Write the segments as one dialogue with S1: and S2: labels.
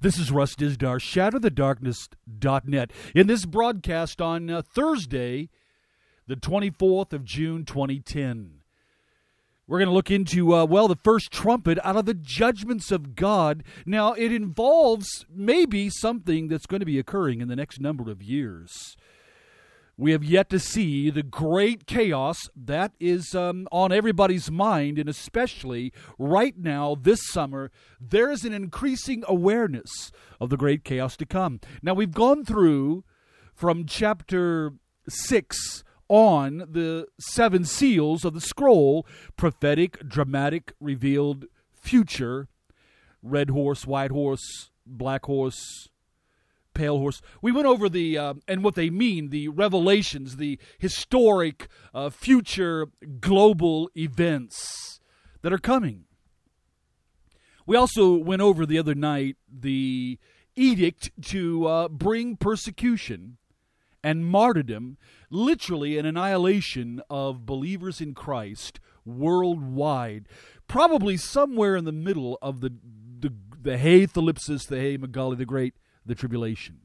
S1: This is Russ Dizdar, shatterthedarkness.net. In this broadcast on Thursday, the 24th of June, 2010, we're going to look into, the first trumpet out of the judgments of God. Now, it involves maybe something that's going to be occurring in the next number of years. We have yet to see the great chaos that is on everybody's mind, and especially right now, this summer, there is an increasing awareness of the great chaos to come. Now, we've gone through from chapter 6 on the 7 seals of the scroll, prophetic, dramatic, revealed, future, red horse, white horse, black horse, pale horse. We went over the and what they mean, the revelations, the historic future global events that are coming. We also went over the other night the edict to bring persecution and martyrdom, literally an annihilation of believers in Christ worldwide, probably somewhere in the middle of the Hey Thalipsis, the Hey Megali the Great, the tribulation.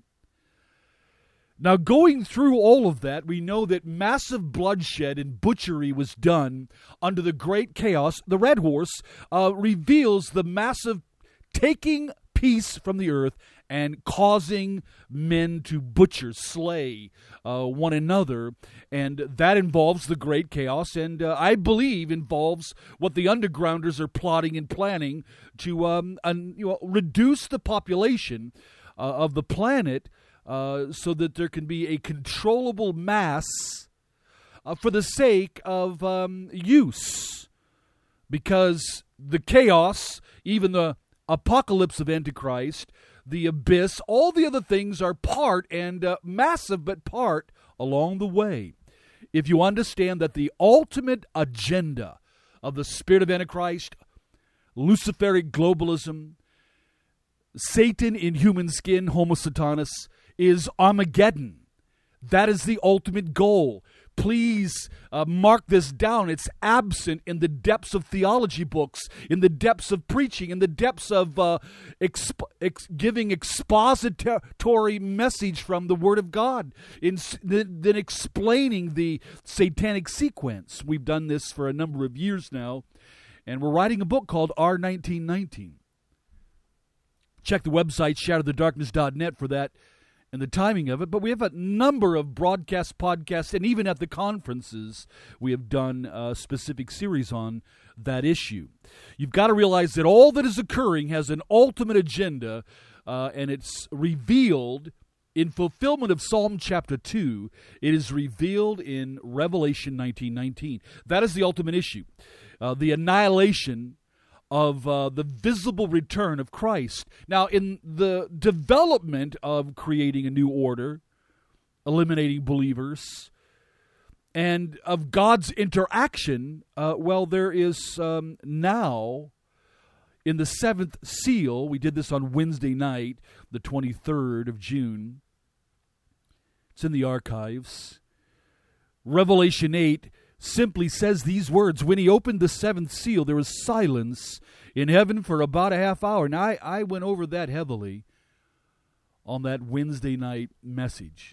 S1: Now, going through all of that, we know that massive bloodshed and butchery was done under the great chaos. The red horse reveals the massive taking peace from the earth and causing men to butcher, slay one another. And that involves the great chaos, and I believe involves what the undergrounders are plotting and planning to reduce the population of the planet so that there can be a controllable mass for the sake of use. Because the chaos, even the apocalypse of Antichrist, the abyss, all the other things are part, and massive but part, along the way. If you understand that the ultimate agenda of the spirit of Antichrist, Luciferic globalism, Satan in human skin, Homo Satanas, is Armageddon. That is the ultimate goal. Please mark this down. It's absent in the depths of theology books, in the depths of preaching, in the depths of giving expository message from the Word of God, then explaining the satanic sequence. We've done this for a number of years now, and we're writing a book called R1919. Check the website, shatterthedarkness.net, for that and the timing of it. But we have a number of broadcasts, podcasts, and even at the conferences, we have done a specific series on that issue. You've got to realize that all that is occurring has an ultimate agenda, and it's revealed in fulfillment of Psalm chapter 2. It is revealed in Revelation 19:19. That is the ultimate issue. The annihilation of the visible return of Christ. Now, in the development of creating a new order, eliminating believers, and of God's interaction, there is now, in the 7th seal, we did this on Wednesday night, the 23rd of June. It's in the archives. Revelation 8 simply says these words: when he opened the 7th seal, there was silence in heaven for about a half hour. Now, I went over that heavily on that Wednesday night message.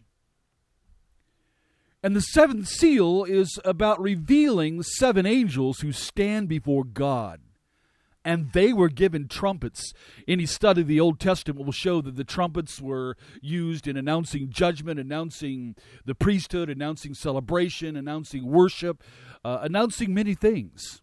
S1: And the 7th seal is about revealing 7 angels who stand before God. And they were given trumpets. Any study of the Old Testament will show that the trumpets were used in announcing judgment, announcing the priesthood, announcing celebration, announcing worship, announcing many things.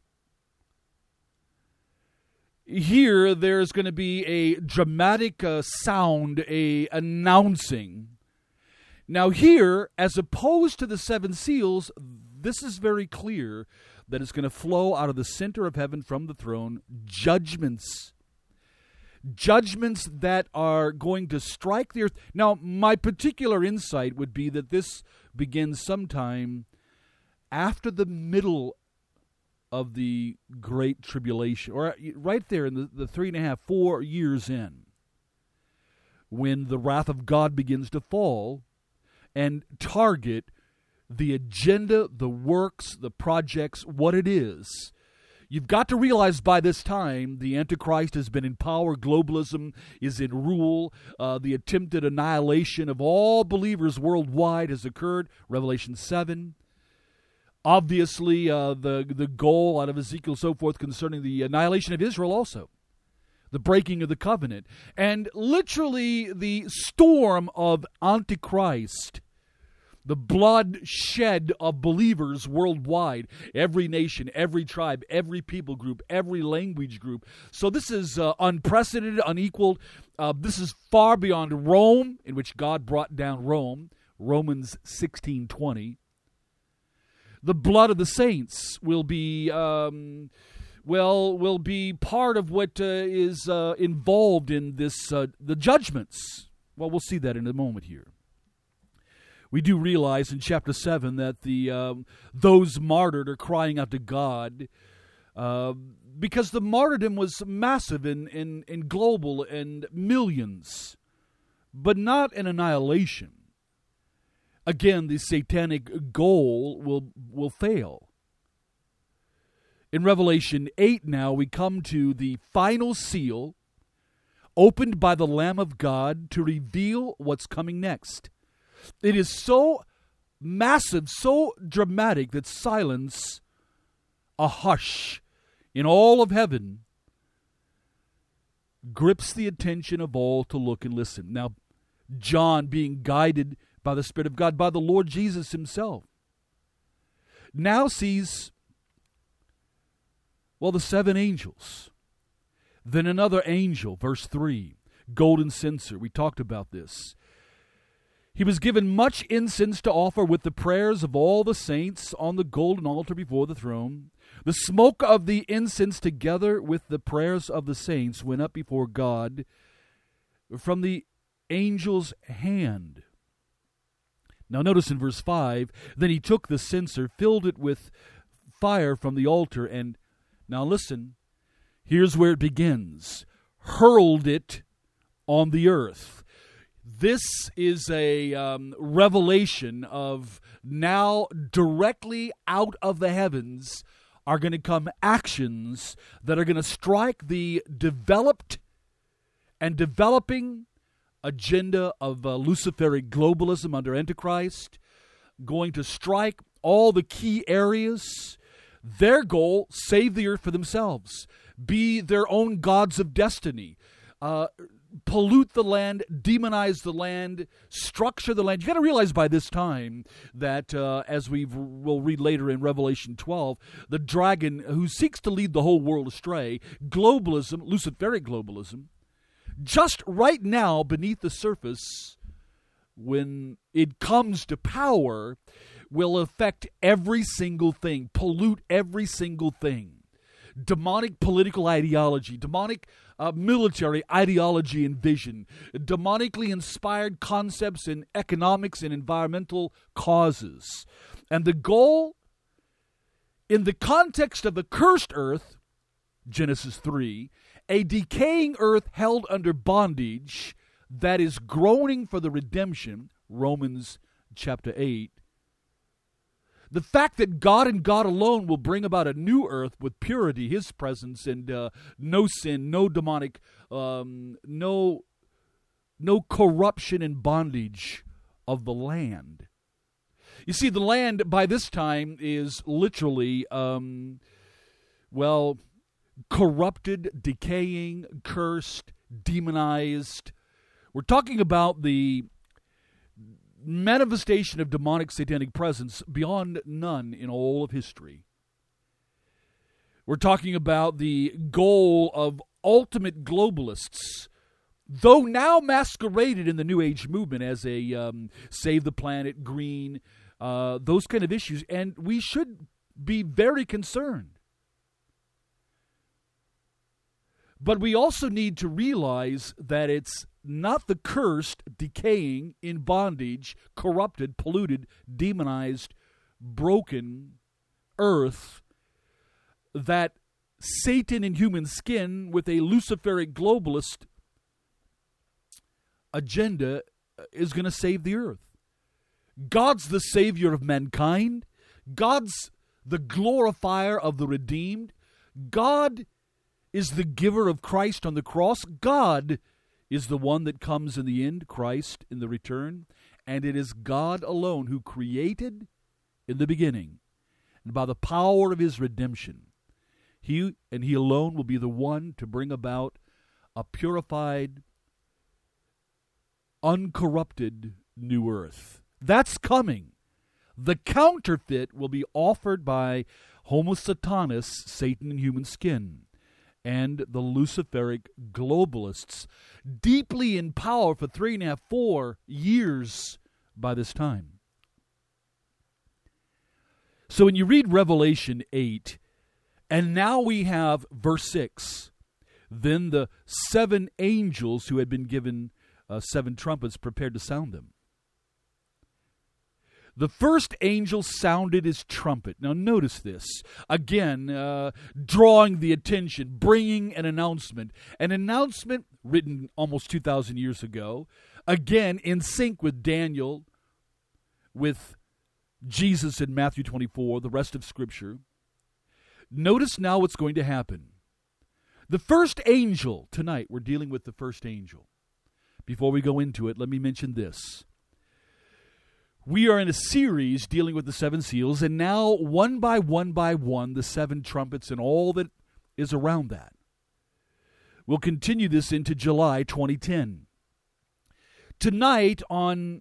S1: Here, there's going to be a dramatic sound, a announcing. Now here, as opposed to the 7 seals, this is very clear that it's going to flow out of the center of heaven from the throne, judgments. Judgments that are going to strike the earth. Now, my particular insight would be that this begins sometime after the middle of the Great Tribulation, or right there in the 3.5, 4 years in, when the wrath of God begins to fall and target the agenda, the works, the projects, what it is. You've got to realize by this time the Antichrist has been in power, globalism is in rule, the attempted annihilation of all believers worldwide has occurred, Revelation 7. Obviously, the goal out of Ezekiel, so forth, concerning the annihilation of Israel also, the breaking of the covenant, and literally the storm of Antichrist, the blood shed of believers worldwide, every nation, every tribe, every people group, every language group. So this is unprecedented, unequaled. This is far beyond Rome, in which God brought down Rome, Romans 16:20. The blood of the saints will be will be part of what is involved in this the judgments. Well, we'll see that in a moment here. We do realize in chapter 7 that those martyred are crying out to God because the martyrdom was massive in global and millions, but not an annihilation. Again, the satanic goal will fail. In Revelation 8 now, we come to the final seal opened by the Lamb of God to reveal what's coming next. It is so massive, so dramatic that silence, a hush in all of heaven, grips the attention of all to look and listen. Now, John, being guided by the Spirit of God, by the Lord Jesus himself, now sees, well, the 7 angels. Then another angel, verse 3, golden censer. We talked about this. He was given much incense to offer with the prayers of all the saints on the golden altar before the throne. The smoke of the incense together with the prayers of the saints went up before God from the angel's hand. Now notice in verse 5, then he took the censer, filled it with fire from the altar, and now listen, here's where it begins, hurled it on the earth. This is a revelation of now directly out of the heavens are going to come actions that are going to strike the developed and developing agenda of Luciferic globalism under Antichrist, going to strike all the key areas. Their goal, save the earth for themselves, be their own gods of destiny, pollute the land, demonize the land, structure the land. You got to realize by this time that, as we'll read later in Revelation 12, the dragon who seeks to lead the whole world astray, globalism, Luciferic globalism, just right now beneath the surface, when it comes to power, will affect every single thing, pollute every single thing. Demonic political ideology, demonic military ideology and vision, demonically inspired concepts in economics and environmental causes. And the goal, in the context of the cursed earth, Genesis 3, a decaying earth held under bondage that is groaning for the redemption, Romans chapter 8, the fact that God and God alone will bring about a new earth with purity, his presence, and no sin, no demonic, no corruption and bondage of the land. You see, the land by this time is literally, corrupted, decaying, cursed, demonized. We're talking about the manifestation of demonic satanic presence beyond none in all of history. We're talking about the goal of ultimate globalists, though now masqueraded in the New Age movement as a save the planet, green, those kind of issues, and we should be very concerned. But we also need to realize that it's not the cursed, decaying, in bondage, corrupted, polluted, demonized, broken earth that Satan in human skin with a Luciferic globalist agenda is going to save the earth. God's the Savior of mankind. God's the glorifier of the redeemed. God is the giver of Christ on the cross. God is the one that comes in the end, Christ in the return. And it is God alone who created in the beginning. And by the power of his redemption, he alone will be the one to bring about a purified, uncorrupted new earth. That's coming. The counterfeit will be offered by Homo Satanas, Satan in human skin, and the Luciferic globalists, deeply in power for 3.5, 4 years by this time. So when you read Revelation 8, and now we have verse 6, then the 7 angels who had been given 7 trumpets prepared to sound them. The first angel sounded his trumpet. Now notice this. Again, drawing the attention, bringing an announcement. An announcement written almost 2,000 years ago. Again, in sync with Daniel, with Jesus in Matthew 24, the rest of Scripture. Notice now what's going to happen. The first angel, tonight we're dealing with the first angel. Before we go into it, let me mention this. We are in a series dealing with the 7 seals, and now one by one, the 7 trumpets and all that is around that. We'll continue this into July 2010. Tonight, on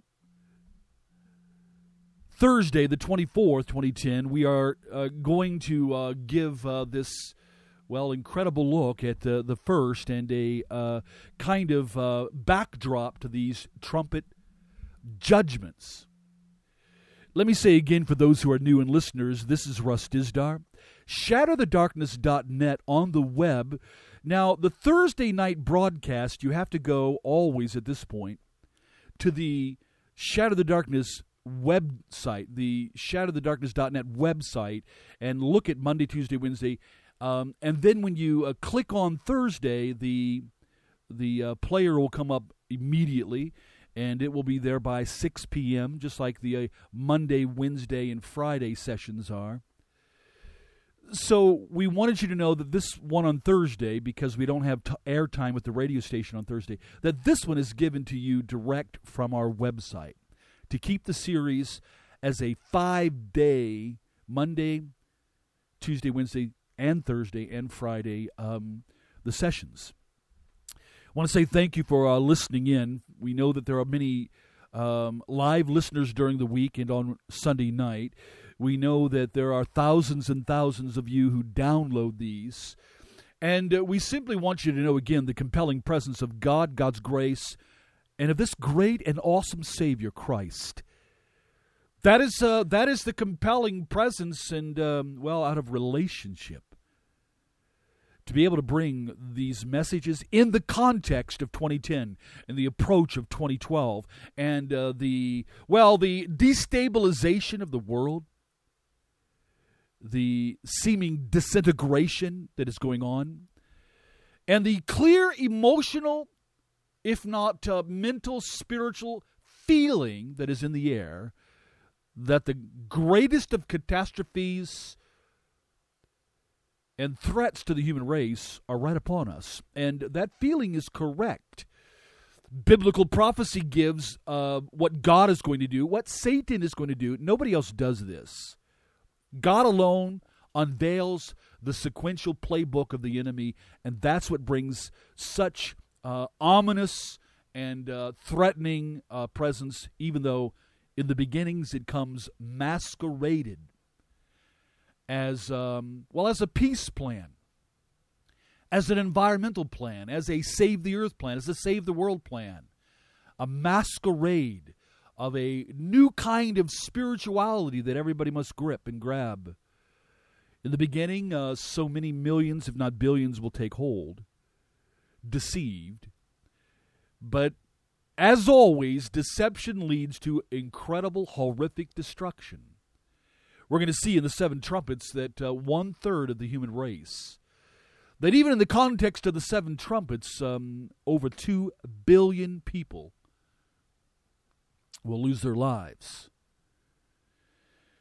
S1: Thursday, the 24th, 2010, we are going to give this, incredible look at the first and a kind of backdrop to these trumpet judgments. Let me say again for those who are new and listeners, this is Russ Dizdar. ShatterTheDarkness.net on the web. Now, the Thursday night broadcast, you have to go always at this point to the Shatter the Darkness website, the ShatterTheDarkness.net website, and look at Monday, Tuesday, Wednesday. And then when you click on Thursday, the player will come up immediately. And it will be there by 6 p.m., just like the Monday, Wednesday, and Friday sessions are. So we wanted you to know that this one on Thursday, because we don't have airtime with the radio station on Thursday, that this one is given to you direct from our website to keep the series as a 5-day, Monday, Tuesday, Wednesday, and Thursday, and Friday, the sessions. I want to say thank you for listening in. We know that there are many live listeners during the week and on Sunday night. We know that there are thousands and thousands of you who download these. And we simply want you to know, again, the compelling presence of God, God's grace, and of this great and awesome Savior, Christ. That is the compelling presence and, out of relationship. To be able to bring these messages in the context of 2010 and the approach of 2012 and the destabilization of the world, the seeming disintegration that is going on, and the clear emotional, if not mental, spiritual feeling that is in the air that the greatest of catastrophes and threats to the human race are right upon us. And that feeling is correct. Biblical prophecy gives what God is going to do, what Satan is going to do. Nobody else does this. God alone unveils the sequential playbook of the enemy, and that's what brings such ominous and threatening presence, even though in the beginnings it comes masqueraded as a peace plan, as an environmental plan, as a save the earth plan, as a save the world plan, a masquerade of a new kind of spirituality that everybody must grip and grab. In the beginning, so many millions, if not billions, will take hold, deceived. But as always, deception leads to incredible, horrific destruction. We're going to see in the 7 trumpets that 1/3 of the human race, that even in the context of the 7 trumpets, over 2 billion people will lose their lives.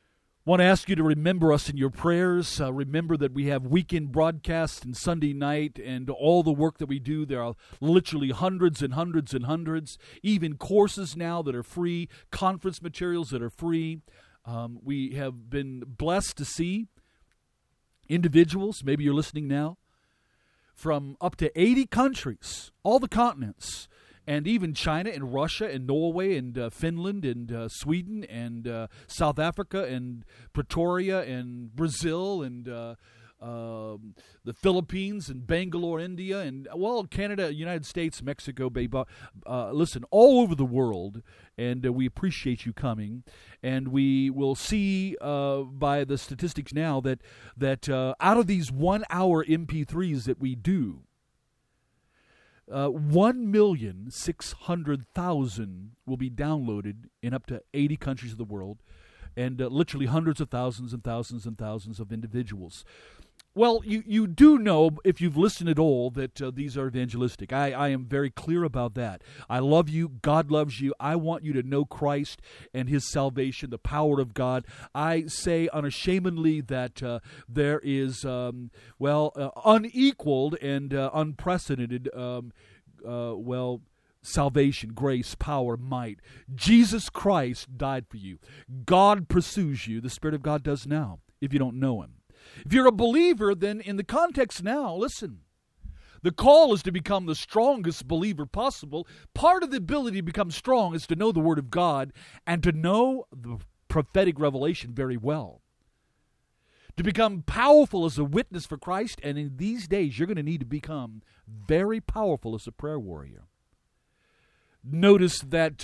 S1: Want to ask you to remember us in your prayers. Remember that we have weekend broadcasts and Sunday night and all the work that we do. There are literally hundreds and hundreds and hundreds, even courses now that are free, conference materials that are free. We have been blessed to see individuals, maybe you're listening now, from up to 80 countries, all the continents, and even China and Russia and Norway and Finland and Sweden and South Africa and Pretoria and Brazil and the Philippines and Bangalore, India, and, well, Canada, United States, Mexico, listen, all over the world, and we appreciate you coming. And we will see by the statistics now that out of these 1 hour MP3s that we do, 1,600,000 will be downloaded in up to 80 countries of the world, and literally hundreds of thousands and thousands and thousands of individuals. Well, you do know, if you've listened at all, that these are evangelistic. I am very clear about that. I love you. God loves you. I want you to know Christ and His salvation, the power of God. I say unashamedly that there is, unequaled and unprecedented, salvation, grace, power, might. Jesus Christ died for you. God pursues you. The Spirit of God does now, if you don't know Him. If you're a believer, then in the context now, listen, the call is to become the strongest believer possible. Part of the ability to become strong is to know the Word of God and to know the prophetic revelation very well. To become powerful as a witness for Christ, and in these days, you're going to need to become very powerful as a prayer warrior. Notice that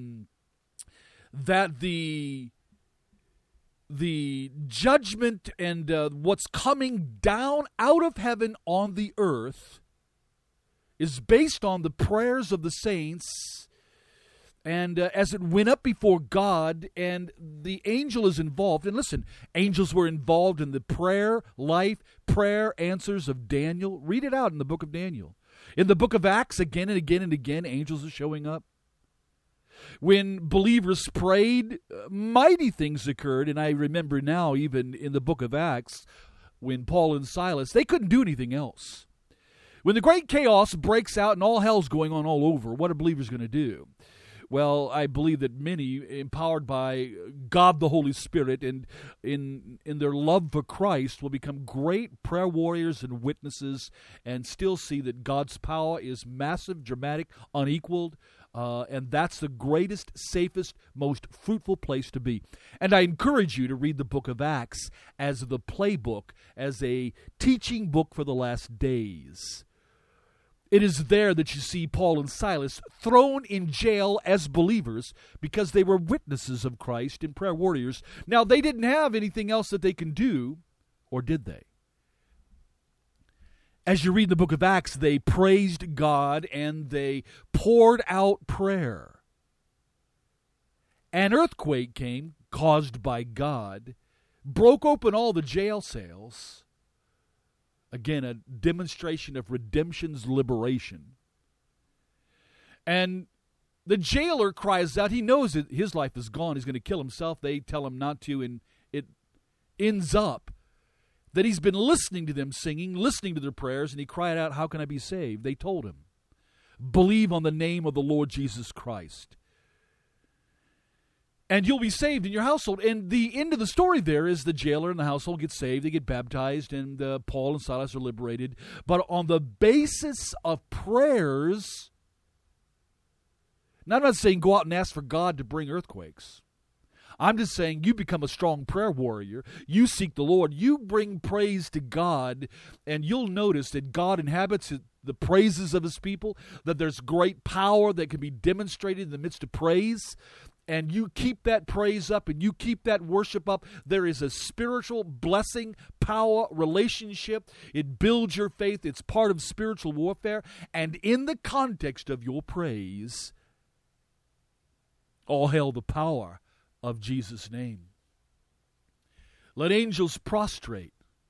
S1: the judgment and what's coming down out of heaven on the earth is based on the prayers of the saints, and as it went up before God, and the angel is involved. And listen, angels were involved in the prayer answers of Daniel. Read it out in the book of Daniel. In the book of Acts, again and again and again, angels are showing up. When believers prayed, mighty things occurred. And I remember now, even in the book of Acts, when Paul and Silas, they couldn't do anything else. When the great chaos breaks out and all hell's going on all over, what are believers going to do? Well, I believe that many, empowered by God the Holy Spirit and in their love for Christ, will become great prayer warriors and witnesses and still see that God's power is massive, dramatic, unequaled, and that's the greatest, safest, most fruitful place to be. And I encourage you to read the book of Acts as the playbook, as a teaching book for the last days. It is there that you see Paul and Silas thrown in jail as believers because they were witnesses of Christ and prayer warriors. Now, they didn't have anything else that they can do, or did they? As you read the book of Acts, they praised God and they poured out prayer. An earthquake came, caused by God, broke open all the jail cells. Again, a demonstration of redemption's liberation. And the jailer cries out. He knows that his life is gone. He's going to kill himself. They tell him not to, and it ends up that he's been listening to them singing, listening to their prayers, and he cried out, "How can I be saved?" They told him, "Believe on the name of the Lord Jesus Christ, and you'll be saved in your household." And the end of the story there is the jailer and the household get saved, they get baptized, and Paul and Silas are liberated. But on the basis of prayers, now I'm not saying go out and ask for God to bring earthquakes. I'm just saying you become a strong prayer warrior. You seek the Lord. You bring praise to God, and you'll notice that God inhabits the praises of His people, that there's great power that can be demonstrated in the midst of praise. And you keep that praise up and you keep that worship up, there is a spiritual blessing, power, relationship. It builds your faith. It's part of spiritual warfare. And in the context of your praise, all hail the power of Jesus' name. Let angels prostrate.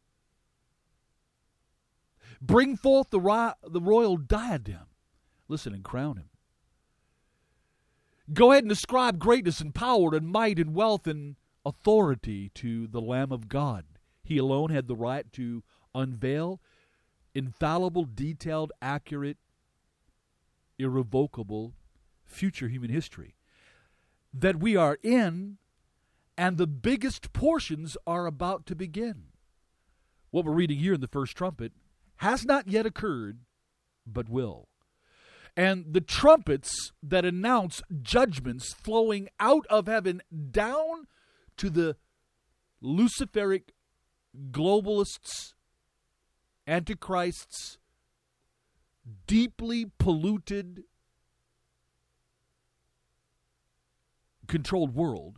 S1: Bring forth the royal diadem. Listen, and crown Him. Go ahead and ascribe greatness and power and might and wealth and authority to the Lamb of God. He alone had the right to unveil infallible, detailed, accurate, irrevocable future human history that we are in, and the biggest portions are about to begin. What we're reading here in the first trumpet has not yet occurred, but will. And the trumpets that announce judgments flowing out of heaven down to the Luciferic globalists, antichrists, deeply polluted, controlled world,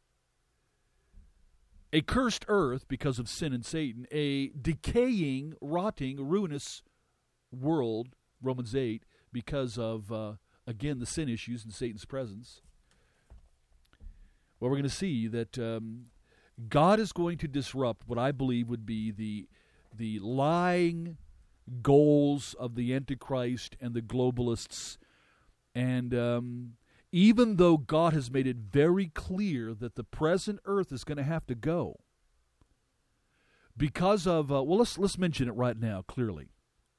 S1: a cursed earth because of sin and Satan, a decaying, rotting, ruinous world, Romans 8, because of, again, the sin issues and Satan's presence. Well, we're going to see that God is going to disrupt what I believe would be the lying goals of the Antichrist and the globalists. And even though God has made it very clear that the present earth is going to have to go because of, let's mention it right now clearly.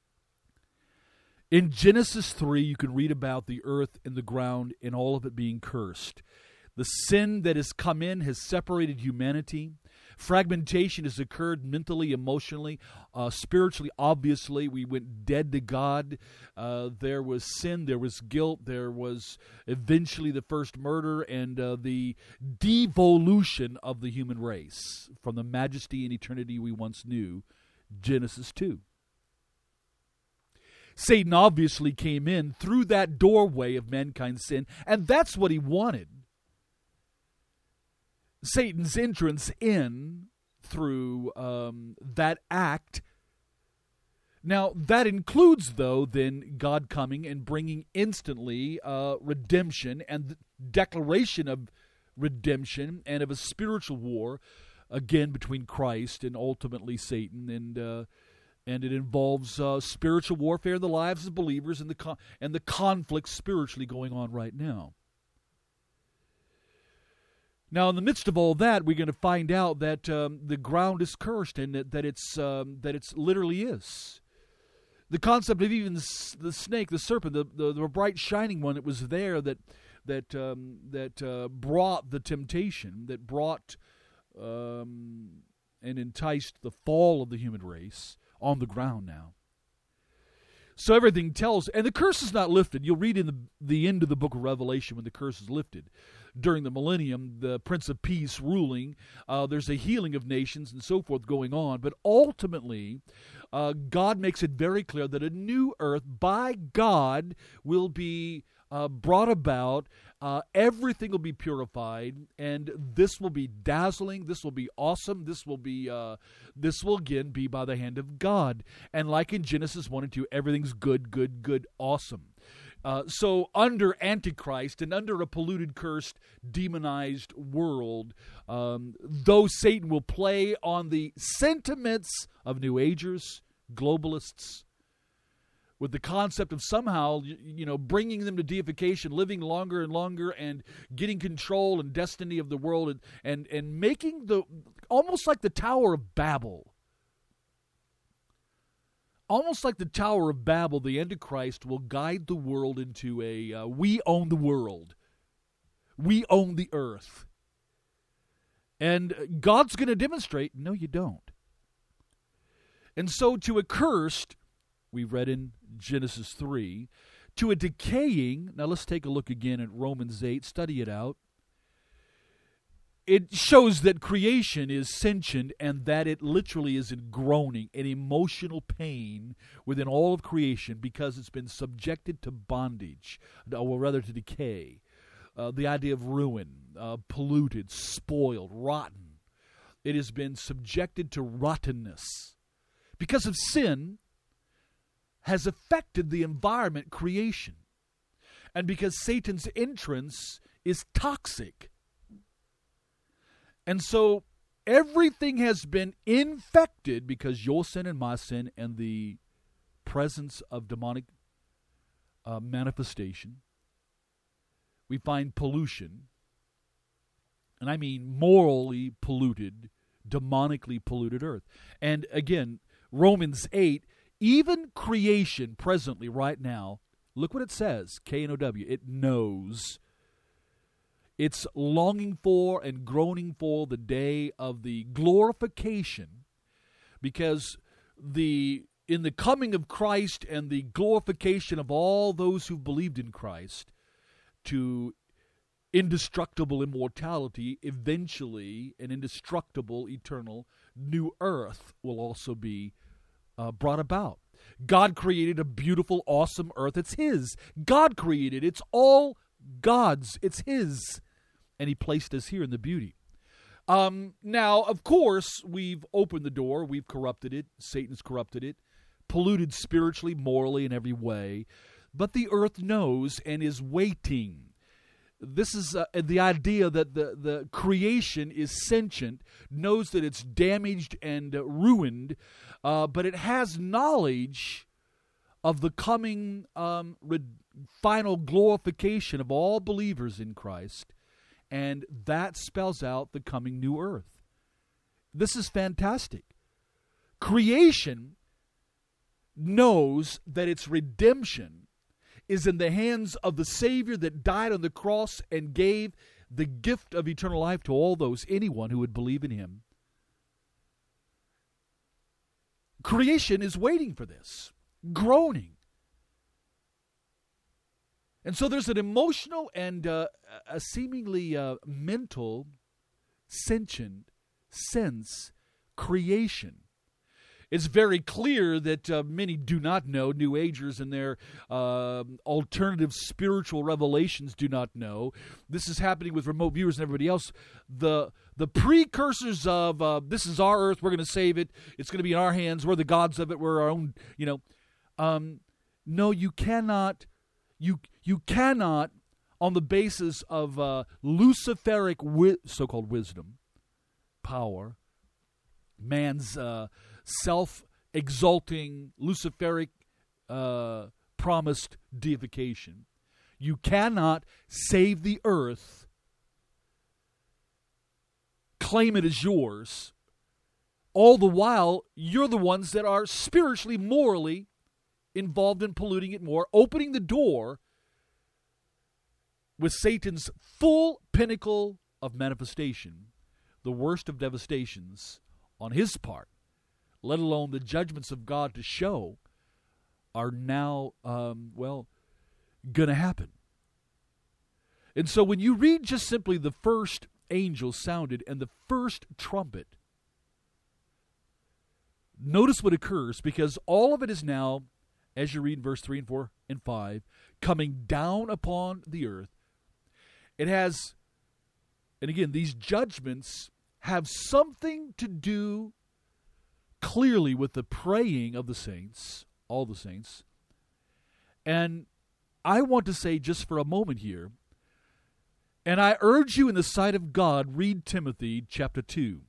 S1: In Genesis 3, you can read about the earth and the ground and all of it being cursed. The sin that has come in has separated humanity. Fragmentation has occurred mentally, emotionally, spiritually. Obviously, we went dead to God. There was sin, there was guilt, there was eventually the first murder and the devolution of the human race from the majesty and eternity we once knew. Genesis 2. Satan obviously came in through that doorway of mankind's sin, and that's what he wanted. Satan's entrance in through that act. Now, that includes, though, then God coming and bringing instantly redemption and the declaration of redemption and of a spiritual war, again, between Christ and ultimately Satan. And it involves spiritual warfare in the lives of believers and the conflict spiritually going on right now. Now, in the midst of all that, we're going to find out that the ground is cursed and that it's literally is. The concept of even the snake, the serpent, the bright shining one that was there that brought the temptation, that brought and enticed the fall of the human race on the ground now. So everything tells, and the curse is not lifted. You'll read in the end of the book of Revelation when the curse is lifted. During the millennium, the Prince of Peace ruling, there's a healing of nations and so forth going on. But ultimately, God makes it very clear that a new earth by God will be brought about. Everything will be purified, and this will be dazzling. This will be awesome. This will again be by the hand of God. And like in Genesis 1 and 2, everything's good, good, good, awesome. So under Antichrist and under a polluted, cursed, demonized world, though Satan will play on the sentiments of New Agers, globalists, with the concept of somehow, bringing them to deification, living longer and longer, and getting control and destiny of the world, and making almost like the Tower of Babel. Almost like the Tower of Babel, the Antichrist will guide the world into a, we own the world. We own the earth. And God's going to demonstrate, no, you don't. And so to a cursed, we read in Genesis 3, to a decaying, now let's take a look again at Romans 8, study it out. It shows that creation is sentient and that it literally is in groaning and emotional pain within all of creation because it's been subjected to bondage, or rather to decay. The idea of ruin, polluted, spoiled, rotten. It has been subjected to rottenness. Because of sin, has affected the environment, creation. And because Satan's entrance is toxic. And so everything has been infected because your sin and my sin and the presence of demonic manifestation. We find pollution. And I mean morally polluted, demonically polluted earth. And again, Romans 8, even creation presently, right now, look what it says, K-N-O-W, it knows. It's longing for and groaning for the day of the glorification, because in the coming of Christ and the glorification of all those who believed in Christ to indestructible immortality, eventually an indestructible, eternal new earth will also be brought about. God created a beautiful, awesome earth. It's His. God created it. It's all God's. It's His. And He placed us here in the beauty. Now, of course, we've opened the door. We've corrupted it. Satan's corrupted it. Polluted spiritually, morally, in every way. But the earth knows and is waiting. This is the idea that the creation is sentient, knows that it's damaged and ruined, but it has knowledge of the coming final glorification of all believers in Christ, and that spells out the coming new earth. This is fantastic. Creation knows that its redemption is in the hands of the Savior that died on the cross and gave the gift of eternal life to all those, anyone who would believe in Him. Creation is waiting for this, groaning. And so there's an emotional and a seemingly mental, sentient sense creation. It's very clear that many do not know. New Agers and their alternative spiritual revelations do not know. This is happening with remote viewers and everybody else. The precursors of this is our earth, we're going to save it, it's going to be in our hands, we're the gods of it, we're our own, no, you cannot, you cannot, on the basis of Luciferic so-called wisdom, power, man's self-exalting, Luciferic promised deification. You cannot save the earth, claim it as yours, all the while you're the ones that are spiritually, morally involved in polluting it more, opening the door with Satan's full pinnacle of manifestation, the worst of devastations on his part, let alone the judgments of God to show, are now, going to happen. And so when you read just simply the first angel sounded and the first trumpet, notice what occurs, because all of it is now, as you read verse 3 and 4 and 5, coming down upon the earth. It has, and again, these judgments have something to do clearly with the praying of the saints, all the saints. And I want to say just for a moment here, and I urge you in the sight of God, read Timothy chapter 2,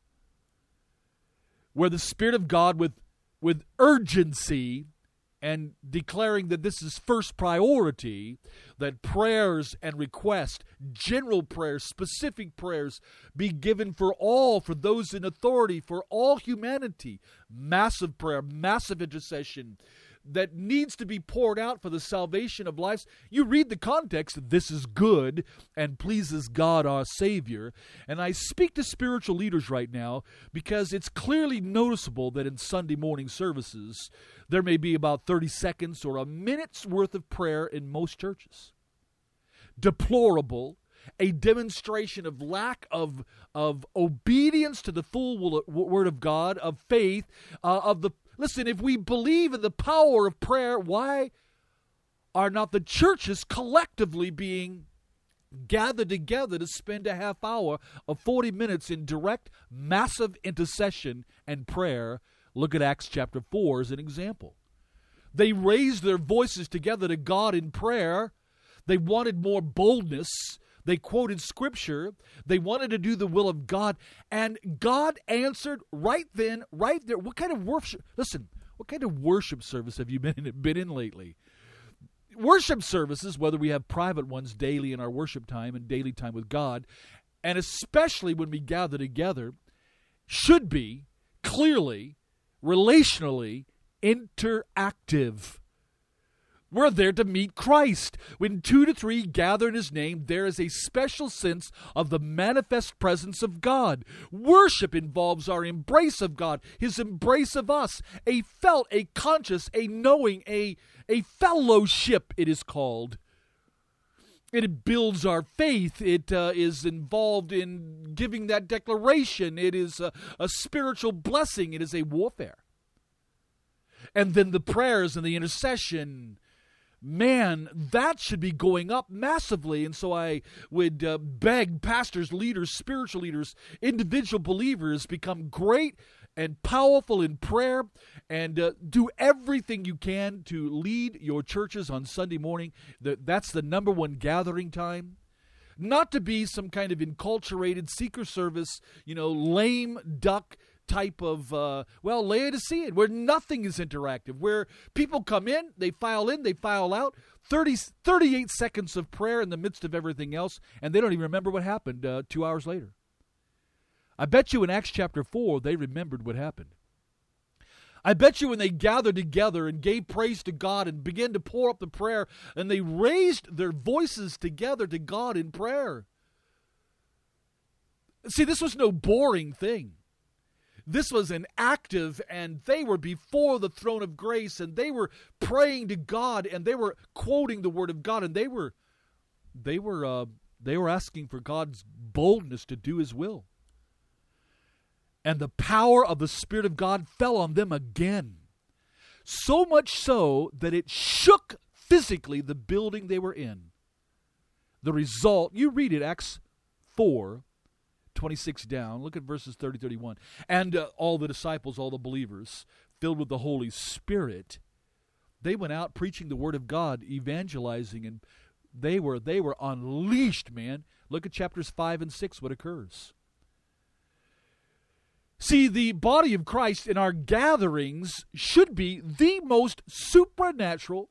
S1: where the Spirit of God with urgency and declaring that this is first priority, that prayers and requests, general prayers, specific prayers, be given for all, for those in authority, for all humanity. Massive prayer, massive intercession that needs to be poured out for the salvation of lives. You read the context, this is good and pleases God our Savior. And I speak to spiritual leaders right now because it's clearly noticeable that in Sunday morning services, there may be about 30 seconds or a minute's worth of prayer in most churches. Deplorable, a demonstration of lack of obedience to the full word of God, of faith, Listen, if we believe in the power of prayer, why are not the churches collectively being gathered together to spend a half hour of 40 minutes in direct, massive intercession and prayer? Look at Acts chapter 4 as an example. They raised their voices together to God in prayer. They wanted more boldness. They quoted Scripture. They wanted to do the will of God. And God answered right then, right there. What kind of worship? Listen, what kind of worship service have you been in lately? Worship services, whether we have private ones daily in our worship time and daily time with God, and especially when we gather together, should be clearly, relationally interactive. We're there to meet Christ. When 2 to 3 gather in His name, there is a special sense of the manifest presence of God. Worship involves our embrace of God, His embrace of us, a felt, a conscious, a knowing, a fellowship, it is called. It builds our faith. It is involved in giving that declaration. It is a spiritual blessing. It is a warfare. And then the prayers and the intercession, man, that should be going up massively. And so I would beg pastors, leaders, spiritual leaders, individual believers, become great and powerful in prayer, and do everything you can to lead your churches on Sunday morning. That's the number one gathering time. Not to be some kind of enculturated seeker service, lame duck type of, Laodicean, where nothing is interactive, where people come in, they file out, 38 seconds of prayer in the midst of everything else, and they don't even remember what happened 2 hours later. I bet you in Acts chapter 4, they remembered what happened. I bet you when they gathered together and gave praise to God and began to pour up the prayer, and they raised their voices together to God in prayer. See, this was no boring thing. This was an active, and they were before the throne of grace, and they were praying to God, and they were quoting the Word of God, and they were asking for God's boldness to do His will. And the power of the Spirit of God fell on them again. So much so that it shook physically the building they were in. The result, you read it, Acts 4, 26 down. Look at verses 30, 31. And all the disciples, all the believers, filled with the Holy Spirit, they went out preaching the Word of God, evangelizing, and they were unleashed, man. Look at chapters 5 and 6, what occurs. See, the body of Christ in our gatherings should be the most supernatural,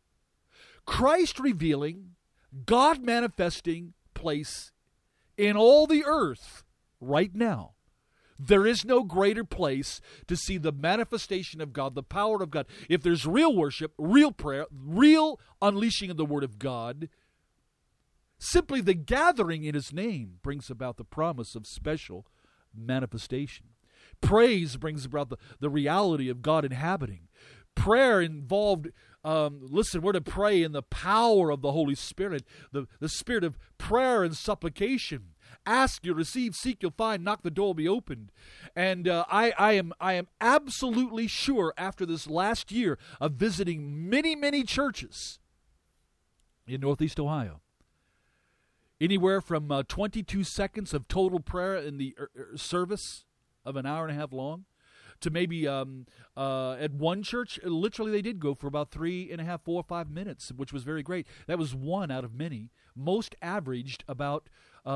S1: Christ-revealing, God-manifesting place in all the earth right now. There is no greater place to see the manifestation of God, the power of God. If there's real worship, real prayer, real unleashing of the Word of God, simply the gathering in His name brings about the promise of special manifestation. Praise brings about the reality of God inhabiting. Prayer involved, we're to pray in the power of the Holy Spirit, the spirit of prayer and supplication. Ask, you'll receive, seek, you'll find, knock, the door will be opened. And I am absolutely sure after this last year of visiting many, many churches in Northeast Ohio, anywhere from 22 seconds of total prayer in the service of an hour and a half long, to maybe at one church, literally they did go for about 3.5, 4 or 5 minutes, which was very great. That was one out of many. Most averaged about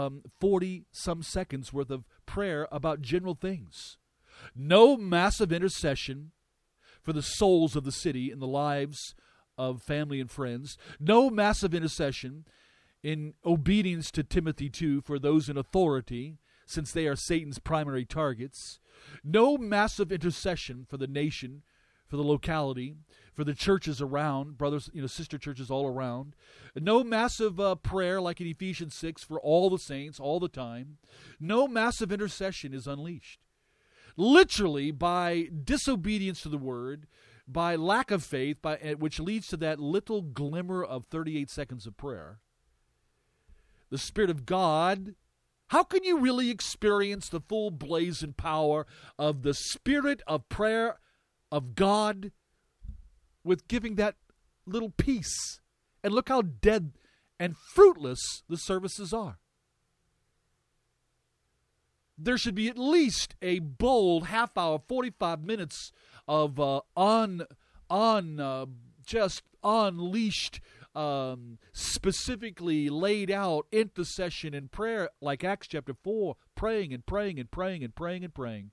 S1: 40-some seconds worth of prayer about general things. No massive intercession for the souls of the city and the lives of family and friends. No massive intercession in obedience to Timothy 2 for those in authority, since they are Satan's primary targets. No massive intercession for the nation, for the locality, for the churches around, brothers, sister churches all around. No massive prayer like in Ephesians 6 for all the saints all the time. No massive intercession is unleashed. Literally, by disobedience to the Word, by lack of faith, which leads to that little glimmer of 38 seconds of prayer, the Spirit of God. How can you really experience the full blaze and power of the Spirit of prayer of God with giving that little piece? And look how dead and fruitless the services are. There should be at least a bold half hour, 45 minutes of just unleashed, specifically laid out intercession and prayer, like Acts chapter 4, praying and praying and praying and praying and praying.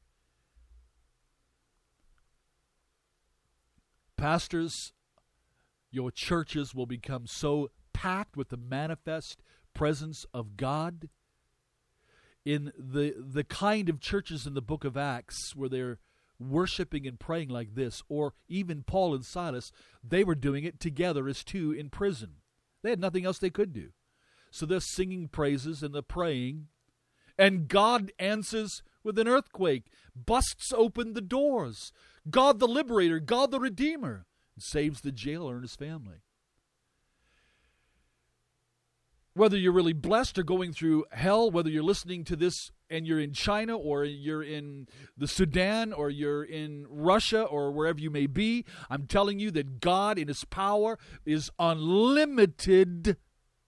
S1: Pastors, your churches will become so packed with the manifest presence of God in the kind of churches in the book of Acts where they're worshiping and praying like this, or even Paul and Silas, they were doing it together as two in prison. They had nothing else they could do. So they're singing praises and they're praying, and God answers with an earthquake, busts open the doors. God the liberator, God the redeemer, saves the jailer and his family. Whether you're really blessed or going through hell, whether you're listening to this and you're in China or you're in the Sudan or you're in Russia or wherever you may be, I'm telling you that God in His power is unlimited.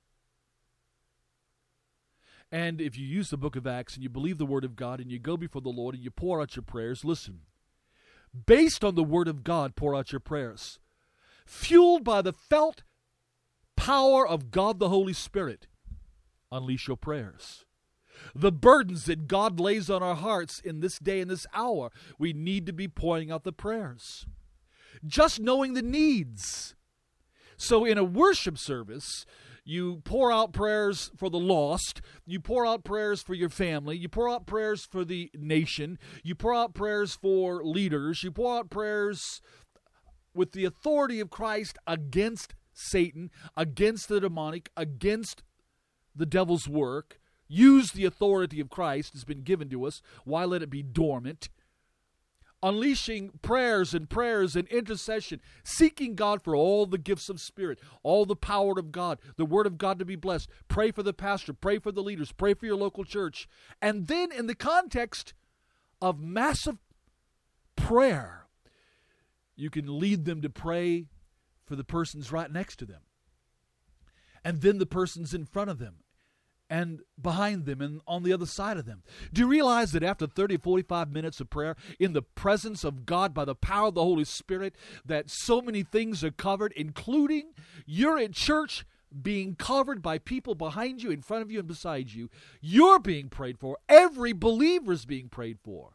S1: And if you use the book of Acts and you believe the Word of God and you go before the Lord and you pour out your prayers, listen, based on the Word of God, pour out your prayers. Fueled by the felt power of God the Holy Spirit, unleash your prayers. The burdens that God lays on our hearts in this day and this hour, we need to be pouring out the prayers. Just knowing the needs. So in a worship service, you pour out prayers for the lost. You pour out prayers for your family. You pour out prayers for the nation. You pour out prayers for leaders. You pour out prayers with the authority of Christ against Satan, against the demonic, against the devil's work. Use the authority of Christ has been given to us. Why let it be dormant? Unleashing prayers and intercession, seeking God for all the gifts of Spirit, all the power of God, the Word of God to be blessed. Pray for the pastor, pray for the leaders, pray for your local church. And then in the context of massive prayer, you can lead them to pray for the persons right next to them. And then the persons in front of them and behind them and on the other side of them. Do you realize that after 30, 45 minutes of prayer in the presence of God by the power of the Holy Spirit, that so many things are covered, including you're at church being covered by people behind you, in front of you, and beside you. You're being prayed for. Every believer is being prayed for.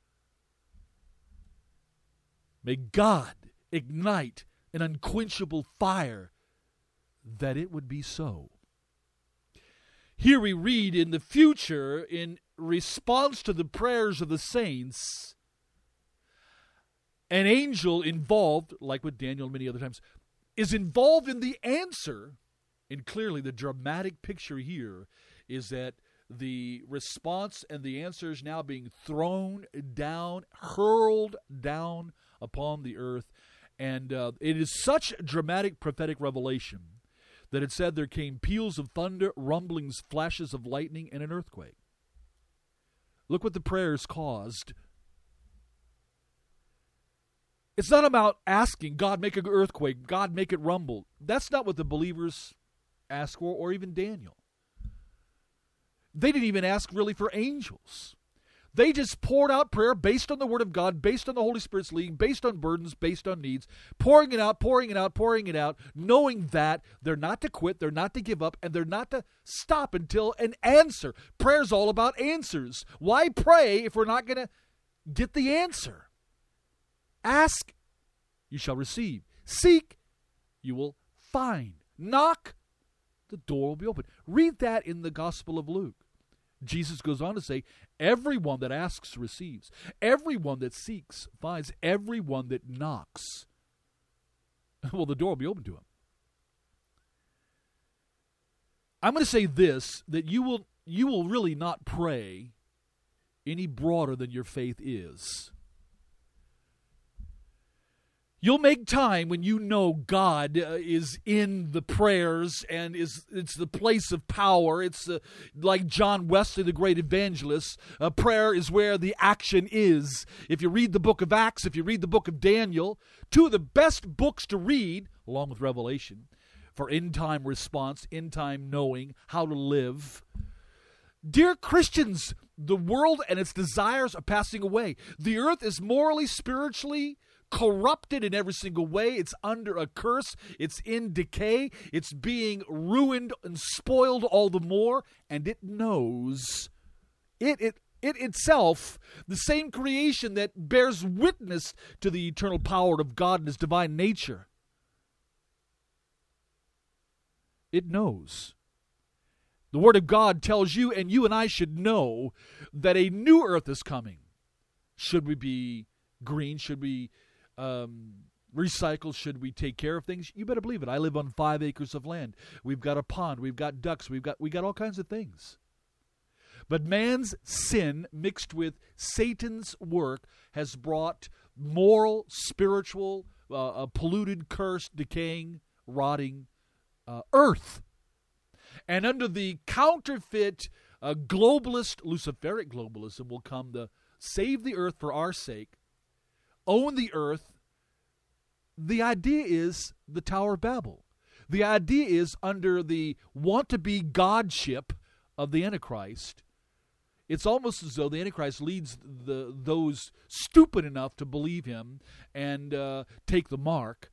S1: May God ignite an unquenchable fire that it would be so. Here we read in the future, in response to the prayers of the saints, an angel involved, like with Daniel and many other times, is involved in the answer. And clearly the dramatic picture here is that the response and the answer is now being thrown down, hurled down upon the earth. And it is such dramatic prophetic revelation that it said there came peals of thunder, rumblings, flashes of lightning, and an earthquake. Look what the prayers caused. It's not about asking, God, make an earthquake, God, make it rumble. That's not what the believers asked for, or even Daniel. They didn't even ask really for angels. They just poured out prayer based on the Word of God, based on the Holy Spirit's leading, based on burdens, based on needs, pouring it out, pouring it out, pouring it out, knowing that they're not to quit, they're not to give up, and they're not to stop until an answer. Prayer's all about answers. Why pray if we're not going to get the answer? Ask, you shall receive. Seek, you will find. Knock, the door will be open. Read that in the Gospel of Luke. Jesus goes on to say, everyone that asks receives. Everyone that seeks finds. Everyone that knocks, well, the door will be open to him. I'm going to say this, that you will really not pray any broader than your faith is. You'll make time when you know God is in the prayers and it's the place of power. It's like John Wesley, the great evangelist. Prayer is where the action is. If you read the book of Acts, if you read the book of Daniel, two of the best books to read, along with Revelation, for end-time response, end-time knowing, how to live. Dear Christians, the world and its desires are passing away. The earth is morally, spiritually corrupted in every single way. It's under a curse. It's in decay. It's being ruined and spoiled all the more. And it knows, it itself, the same creation that bears witness to the eternal power of God and His divine nature. It knows. The Word of God tells you, and you and I should know, that a new earth is coming. Should we be green? Should we recycle? Should we take care of things? You better believe it. I live on 5 acres of land. We've got a pond. We've got ducks. We got all kinds of things. But man's sin mixed with Satan's work has brought moral, spiritual, polluted, cursed, decaying, rotting earth. And under the counterfeit globalist, Luciferic globalism will come to save the earth for our sake, own the earth. The idea is the Tower of Babel. The idea is under the want-to-be godship of the Antichrist. It's almost as though the Antichrist leads those stupid enough to believe him and take the mark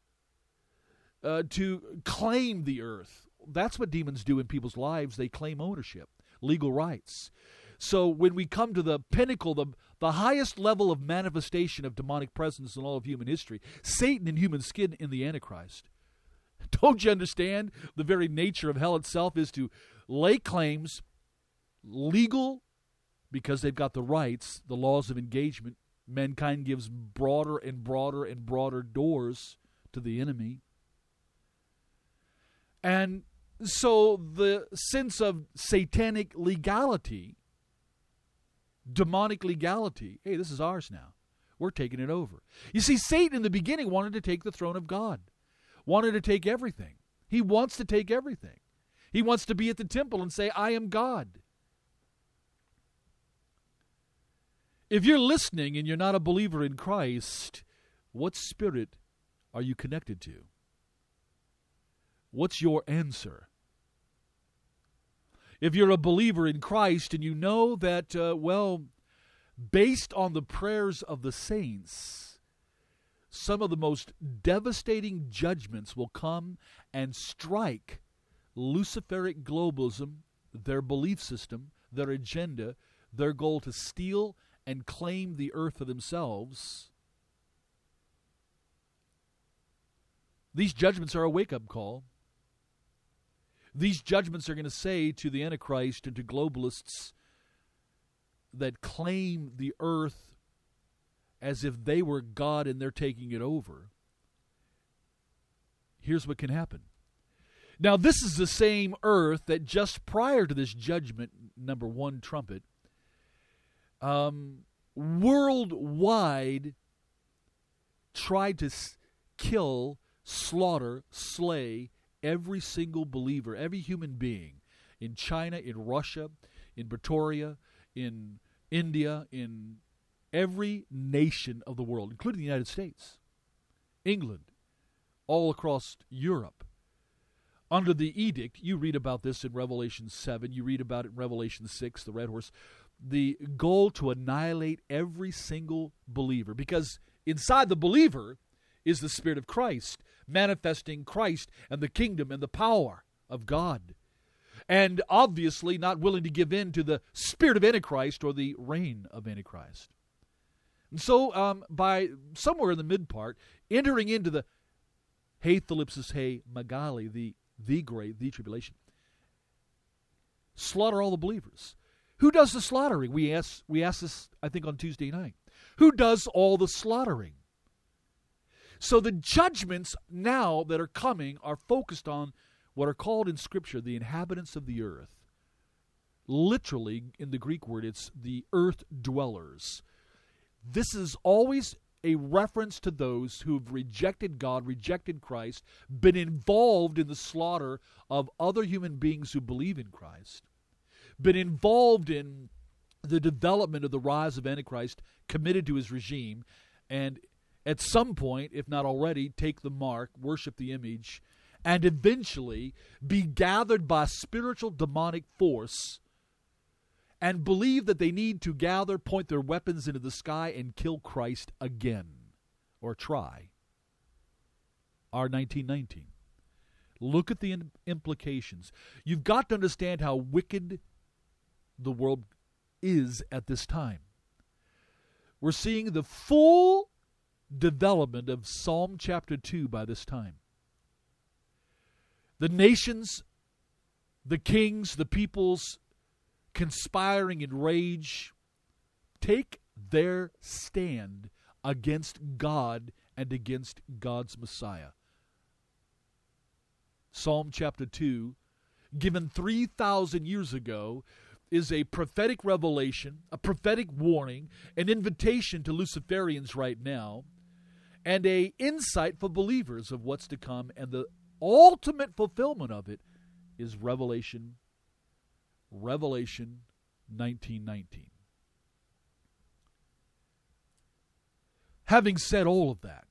S1: to claim the earth. That's what demons do in people's lives. They claim ownership, legal rights. So when we come to the pinnacle, the highest level of manifestation of demonic presence in all of human history, Satan in human skin in the Antichrist. Don't you understand? The very nature of hell itself is to lay claims, legal, because they've got the rights, the laws of engagement. Mankind gives broader and broader and broader doors to the enemy. And so the sense of satanic legality, demonic legality, hey, this is ours now. We're taking it over. You see, Satan in the beginning wanted to take the throne of God, wanted to take everything. He wants to take everything. He wants to be at the temple and say, I am God. If you're listening and you're not a believer in Christ, what spirit are you connected to? What's your answer? If you're a believer in Christ and you know that, based on the prayers of the saints, some of the most devastating judgments will come and strike Luciferic globalism, their belief system, their agenda, their goal to steal and claim the earth for themselves. These judgments are a wake-up call. These judgments are going to say to the Antichrist and to globalists that claim the earth as if they were God and they're taking it over. Here's what can happen. Now, this is the same earth that just prior to this judgment, number 1 trumpet, worldwide tried to kill, slaughter, slay every single believer, every human being in China, in Russia, in Pretoria, in India, in every nation of the world, including the United States, England, all across Europe. Under the edict, you read about this in Revelation 7, you read about it in Revelation 6, the red horse, the goal to annihilate every single believer, because inside the believer is the Spirit of Christ, manifesting Christ and the kingdom and the power of God. And obviously not willing to give in to the spirit of Antichrist or the reign of Antichrist. And so by somewhere in the mid part, entering into the Hey Thalipsis, Hey Magali, the great, the tribulation, slaughter all the believers. Who does the slaughtering? We asked this, I think, on Tuesday night. Who does all the slaughtering? So the judgments now that are coming are focused on what are called in Scripture the inhabitants of the earth. Literally, in the Greek word, it's the earth dwellers. This is always a reference to those who have rejected God, rejected Christ, been involved in the slaughter of other human beings who believe in Christ, been involved in the development of the rise of Antichrist, committed to his regime, and at some point, if not already, take the mark, worship the image, and eventually be gathered by spiritual demonic force and believe that they need to gather, point their weapons into the sky, and kill Christ again, or try. R1919. Look at the implications. You've got to understand how wicked the world is at this time. We're seeing the full development of Psalm chapter 2 by this time. The nations the kings, the peoples conspiring in rage, take their stand against God and against God's Messiah. Psalm chapter 2, given 3,000 years ago, is a prophetic revelation, a prophetic warning, an invitation to Luciferians right now, and a insight for believers of what's to come, and the ultimate fulfillment of it is Revelation 19:19. Having said all of that,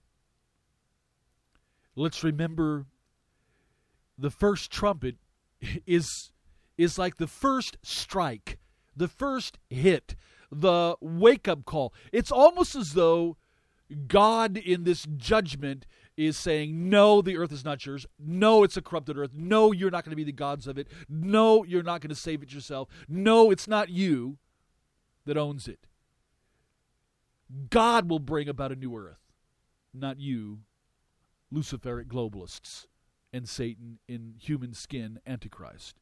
S1: let's remember the first trumpet is like the first strike, the first hit, the wake-up call. It's almost as though God in this judgment is saying, no, the earth is not yours. No, it's a corrupted earth. No, you're not going to be the gods of it. No, you're not going to save it yourself. No, it's not you that owns it. God will bring about a new earth, not you, Luciferic globalists, and Satan in human skin, Antichrist.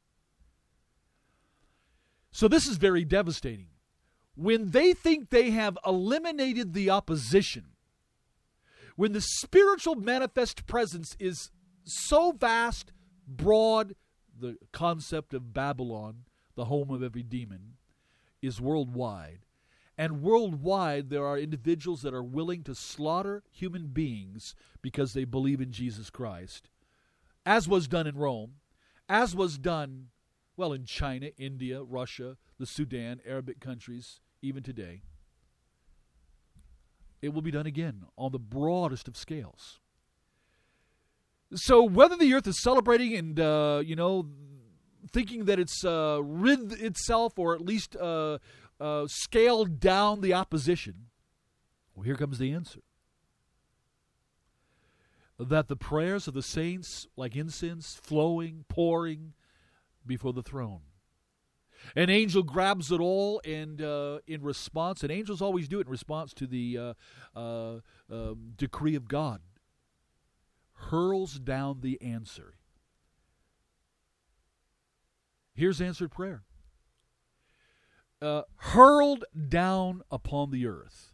S1: So this is very devastating. When they think they have eliminated the opposition, when the spiritual manifest presence is so vast, broad, the concept of Babylon, the home of every demon, is worldwide. And worldwide there are individuals that are willing to slaughter human beings because they believe in Jesus Christ, as was done in Rome, as was done, well, in China, India, Russia, the Sudan, Arabic countries, even today. It will be done again on the broadest of scales. So whether the earth is celebrating and, thinking that it's rid itself or at least scaled down the opposition, well, here comes the answer. That the prayers of the saints, like incense, flowing, pouring before the throne. An angel grabs it all, and in response, and angels always do it in response to the decree of God, hurls down the answer. Here's answered prayer. Hurled down upon the earth.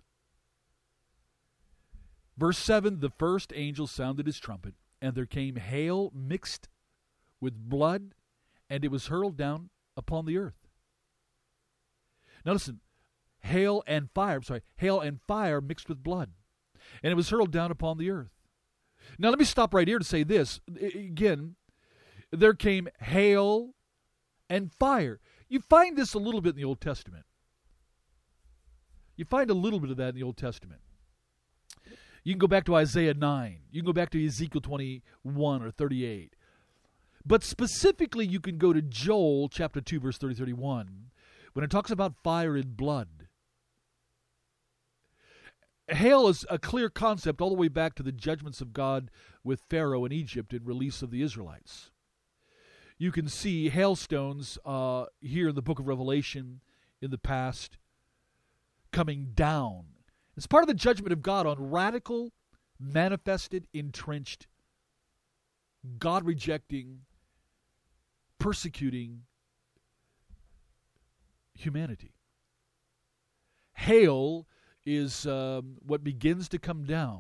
S1: Verse 7, the first angel sounded his trumpet, and there came hail mixed with blood, and it was hurled down upon the earth. Now listen, hail and fire mixed with blood, and it was hurled down upon the earth. Now let me stop right here to say this. Again, there came hail and fire. You find this a little bit in the Old Testament. You find a little bit of that in the Old Testament. You can go back to Isaiah 9. You can go back to Ezekiel 21 or 38. But specifically, you can go to Joel chapter 2, verse 30-31, when it talks about fire and blood. Hail is a clear concept all the way back to the judgments of God with Pharaoh in Egypt and release of the Israelites. You can see hailstones here in the book of Revelation in the past coming down. It's part of the judgment of God on radical, manifested, entrenched, God-rejecting, persecuting humanity. Hail is what begins to come down.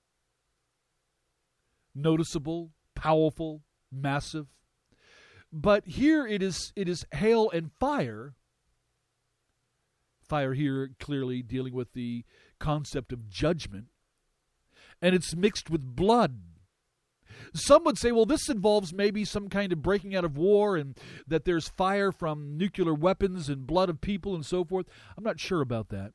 S1: Noticeable, powerful, massive. But here it is hail and fire. Fire here clearly dealing with the concept of judgment. And it's mixed with blood. Some would say, well, this involves maybe some kind of breaking out of war and that there's fire from nuclear weapons and blood of people and so forth. I'm not sure about that.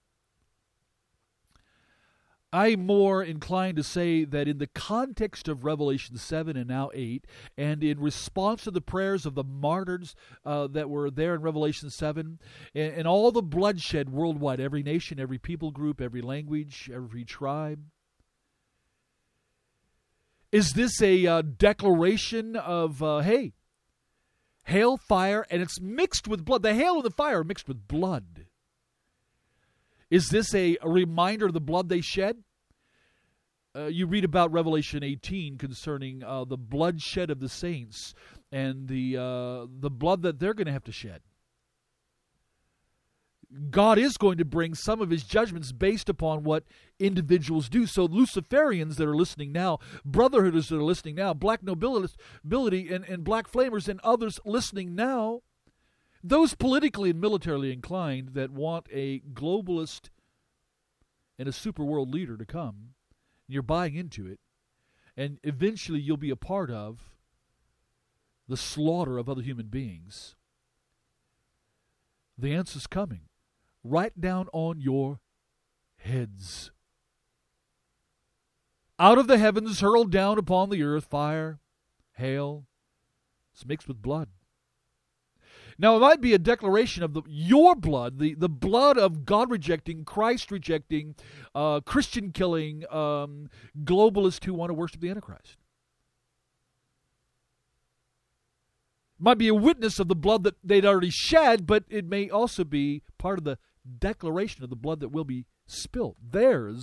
S1: I'm more inclined to say that in the context of Revelation 7 and now 8, and in response to the prayers of the martyrs that were there in Revelation 7, and all the bloodshed worldwide, every nation, every people group, every language, every tribe, is this a declaration of, hey, hail, fire, and it's mixed with blood? The hail and the fire are mixed with blood. Is this a reminder of the blood they shed? You read about Revelation 18 concerning the bloodshed of the saints and the blood that they're going to have to shed. God is going to bring some of his judgments based upon what individuals do. So Luciferians that are listening now, Brotherhooders that are listening now, black nobility and black flamers and others listening now, those politically and militarily inclined that want a globalist and a super world leader to come, you're buying into it, and eventually you'll be a part of the slaughter of other human beings. The answer's coming. Right down on your heads. Out of the heavens hurled down upon the earth fire, hail, it's mixed with blood. Now, it might be a declaration of your blood, the blood of God-rejecting, Christ-rejecting, Christian-killing globalists who want to worship the Antichrist. It might be a witness of the blood that they'd already shed, but it may also be part of the declaration of the blood that will be spilt. Theirs.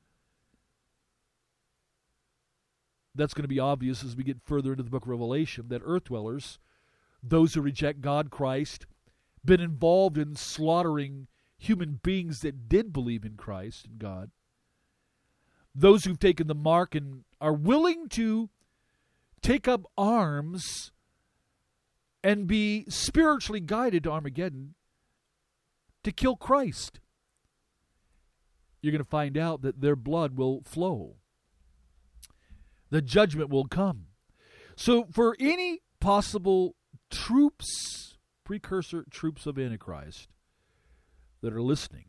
S1: That's going to be obvious as we get further into the book of Revelation, that earth dwellers, those who reject God, Christ, been involved in slaughtering human beings that did believe in Christ and God, those who've taken the mark and are willing to take up arms and be spiritually guided to Armageddon to kill Christ. You're going to find out that their blood will flow. The judgment will come. So for any possible troops, precursor troops of Antichrist that are listening,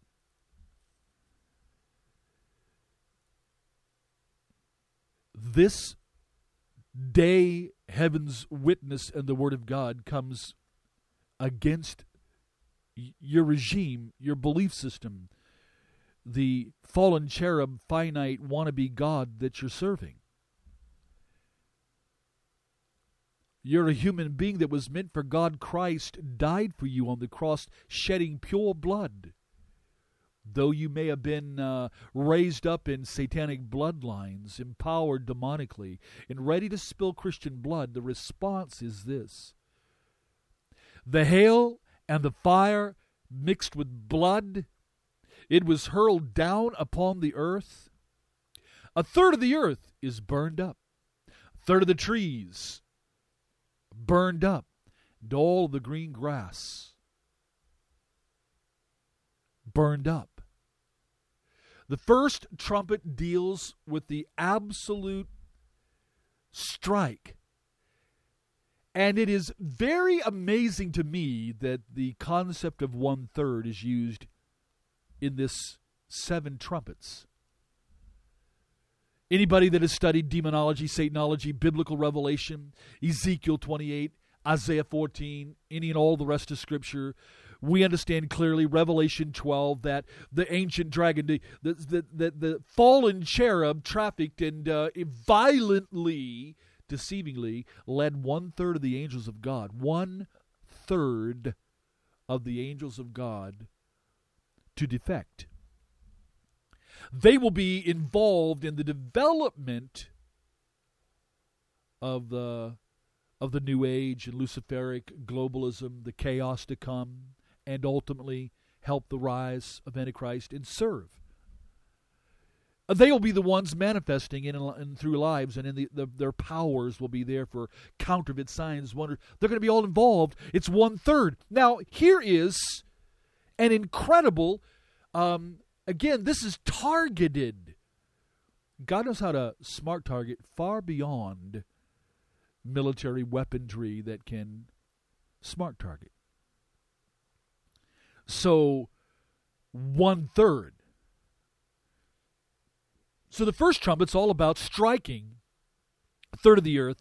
S1: this day heaven's witness and the Word of God comes against your regime, your belief system, the fallen cherub, finite, wannabe God that you're serving. You're a human being that was meant for God. Christ died for you on the cross, shedding pure blood. Though you may have been raised up in satanic bloodlines, empowered demonically, and ready to spill Christian blood, the response is this. The hail and the fire mixed with blood, it was hurled down upon the earth. A third of the earth is burned up. A third of the trees burned up. And all the green grass burned up. The first trumpet deals with the absolute strike. And it is very amazing to me that the concept of 1/3 is used in this 7 trumpets. Anybody that has studied demonology, Satanology, biblical revelation, Ezekiel 28, Isaiah 14, any and all the rest of Scripture, we understand clearly, Revelation 12, that the ancient dragon, the fallen cherub trafficked and violently, deceivingly, led 1/3 of the angels of God. 1/3 of the angels of God to defect. They will be involved in the development of the New Age and Luciferic globalism, the chaos to come, and ultimately help the rise of Antichrist and serve. They will be the ones manifesting in and through lives, and in their powers will be there for counterfeit signs, wonders. They're going to be all involved. It's 1/3. Now, here is an incredible, again, this is targeted. God knows how to smart target far beyond military weaponry that can smart target. So, 1/3. So the first trumpet's all about striking. A third of the earth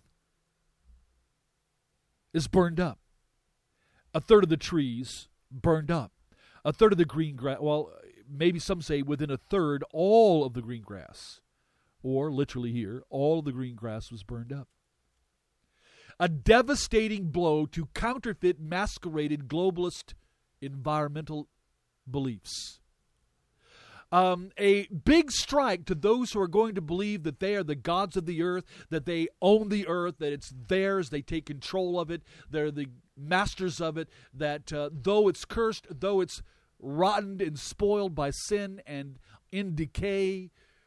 S1: is burned up. A third of the trees burned up. A third of the green grass, well, maybe some say within a third, all of the green grass. Or, literally here, all of the green grass was burned up. A devastating blow to counterfeit, masqueraded, globalist, environmental beliefs. a big strike to those who are going to believe that they are the gods of the earth, that they own the earth, that it's theirs, they take control of it, they're the masters of it, that though it's cursed, though it's rotten and spoiled by sin and in decay,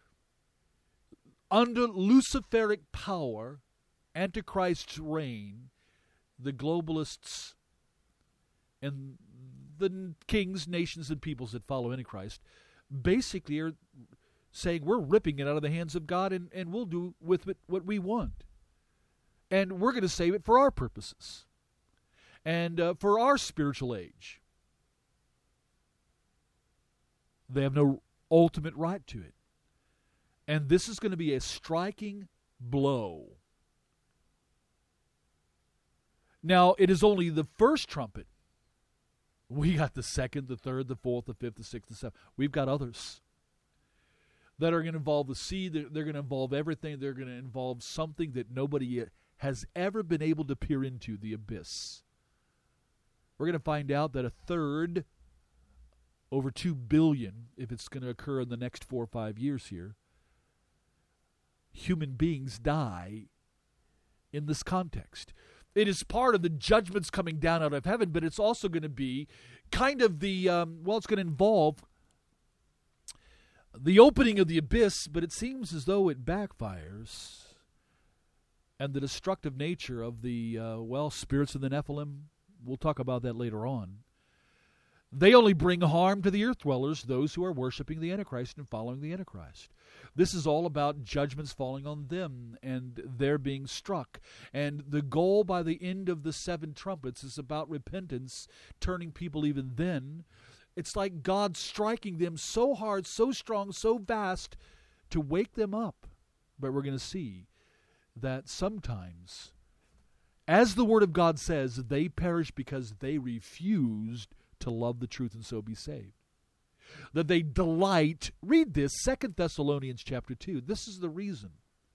S1: under Luciferic power, Antichrist's reign, the globalists and the kings, nations, and peoples that follow Antichrist basically are saying we're ripping it out of the hands of God and we'll do with it what we want. And we're going to save it for our purposes and for our spiritual age. They have no ultimate right to it. And this is going to be a striking blow. Now, it is only the first trumpet. We got the second, the third, the fourth, the fifth, the sixth, the seventh. We've got others that are going to involve the sea. They're going to involve everything. They're going to involve something that nobody has ever been able to peer into, the abyss. We're going to find out that a third, over 2 billion, if it's going to occur in the next 4 or 5 years here, human beings die in this context. It is part of the judgments coming down out of heaven, but it's also going to be kind of the, it's going to involve the opening of the abyss, but it seems as though it backfires. And the destructive nature of the, spirits of the Nephilim, we'll talk about that later on. They only bring harm to the earth dwellers, those who are worshiping the Antichrist and following the Antichrist. This is all about judgments falling on them and their being struck. And the goal by the end of the 7 trumpets is about repentance, turning people even then. It's like God striking them so hard, so strong, so vast to wake them up. But we're going to see that sometimes, as the Word of God says, they perish because they refused to love the truth and so be saved. That they delight, read this, 2 Thessalonians chapter 2. This is the reason.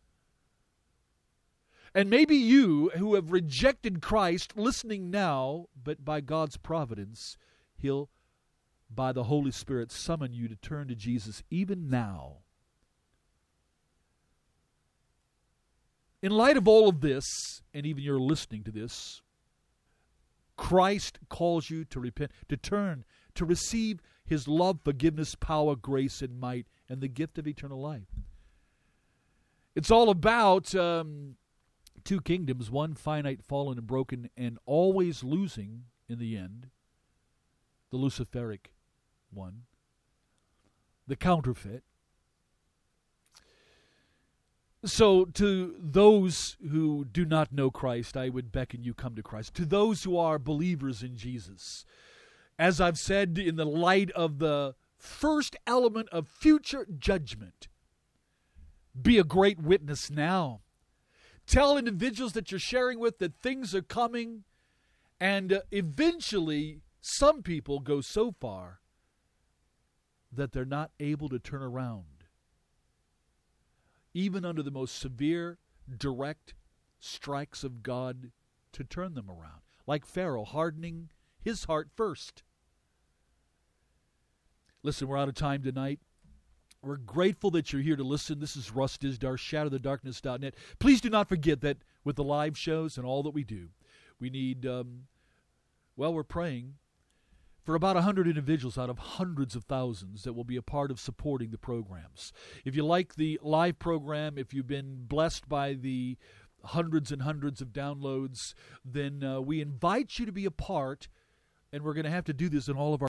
S1: And maybe you who have rejected Christ, listening now, but by God's providence, He'll, by the Holy Spirit, summon you to turn to Jesus even now. In light of all of this, and even you're listening to this, Christ calls you to repent, to turn, to receive His love, forgiveness, power, grace, and might, and the gift of eternal life. It's all about 2 kingdoms, one finite, fallen, and broken, and always losing in the end. The Luciferic one. The counterfeit. So to those who do not know Christ, I would beckon you come to Christ. To those who are believers in Jesus, as I've said, in the light of the first element of future judgment, be a great witness now. Tell individuals that you're sharing with that things are coming, and eventually some people go so far that they're not able to turn around, even under the most severe, direct strikes of God, to turn them around. Like Pharaoh, hardening his heart first. Listen, we're out of time tonight. We're grateful that you're here to listen. This is Russ Dizdar, ShadowTheDarkness.net. Please do not forget that with the live shows and all that we do, we need, we're praying for about 100 individuals out of hundreds of thousands that will be a part of supporting the programs. If you like the live program, if you've been blessed by the hundreds and hundreds of downloads, then we invite you to be a part, and we're going to have to do this in all of our